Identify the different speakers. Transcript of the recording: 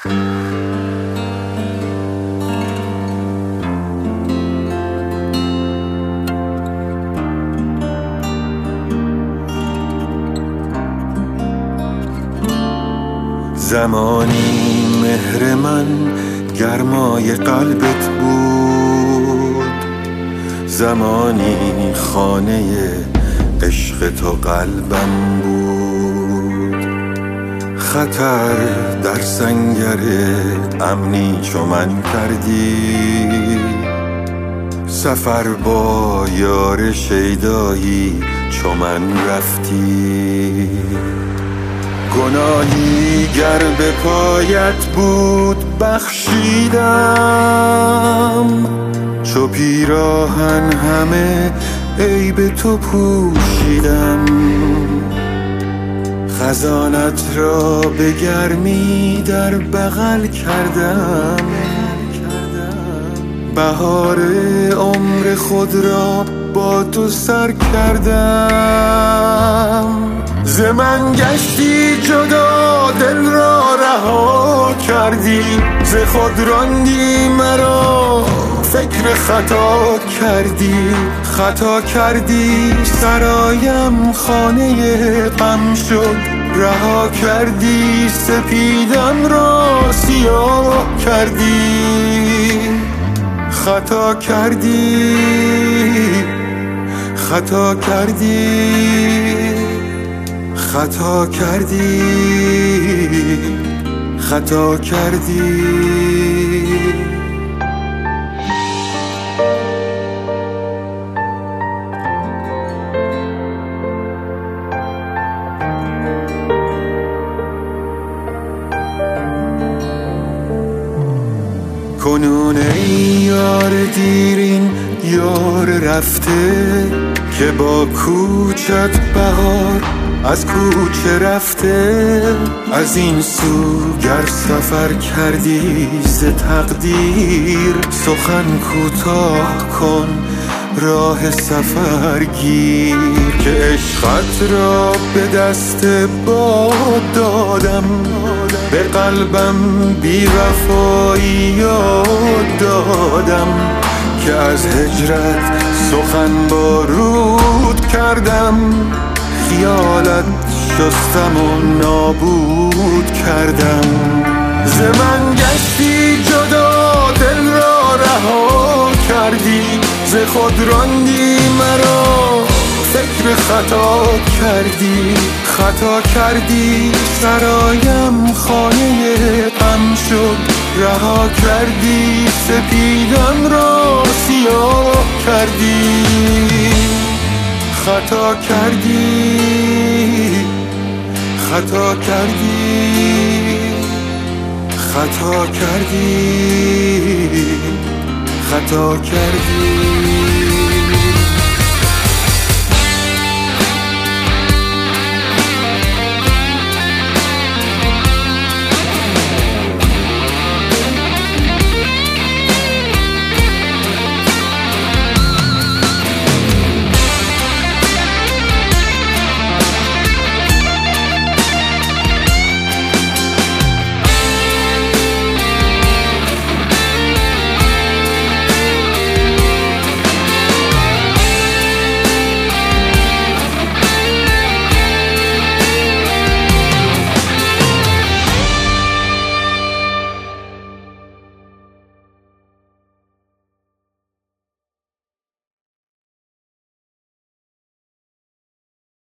Speaker 1: زمانی مهر من گرمای قلبت بود، زمانی خانه عشق تو قلبم بود. خطر در سنگر امنی چو من کردی، سفر با یار شیدایی چو من رفتی. گناهی گر به پایت بود بخشیدم، چو پیراهن همه عیب تو پوشیدم. خزانت را به گرمی در بغل کردم، بهار عمر خود را با تو سر کردم. ز من گشتی جدا دل را رها کردی، ز خود راندی مرا فکر خطا کردی. خطا کردی سرایم خانه غم شد، رها کردی سپیدم را سیاه کردی. خطا کردی خطا کردی خطا کردی خطا کردی. کنون ای یار دیرین یار رفته، که با کوچت بهار از کوچه رفته. از این سو گر سفر کردی ز تقدیر، سخن کوتاه کن راه سفر گیر. که عشقت را به دست باد دادم، به قلبم بی وفایی یاد دادم. که از هجرت سخن بارود کردم، خیالت شستم و نابود کردم. ز من گشتی جدا دل را رها کردی، ز خود راندی مرا فکر خطا کردی. خطا کردی سرایم خانه غم شد، رها کردی سپیدم را سیاه کردی. خطا کردی خطا کردی خطا کردی خطا کردی.